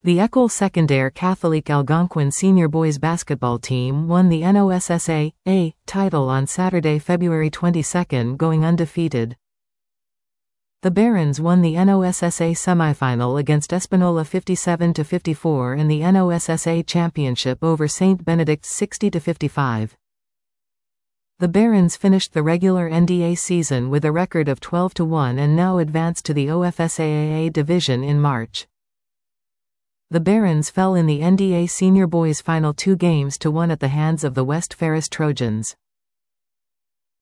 The École Secondaire Catholique Algonquin senior boys basketball team won the NOSSA A title on Saturday, February 22, going undefeated. The Barons won the NOSSA semifinal against Espanola 57-54 and the NOSSA championship over St. Benedict's 60-55. The Barons finished the regular NDA season with a record of 12-1 and now advanced to the OFSAA division in March. The Barons fell in the NDA Senior Boys Final 2 games to 1 at the hands of the West Ferris Trojans.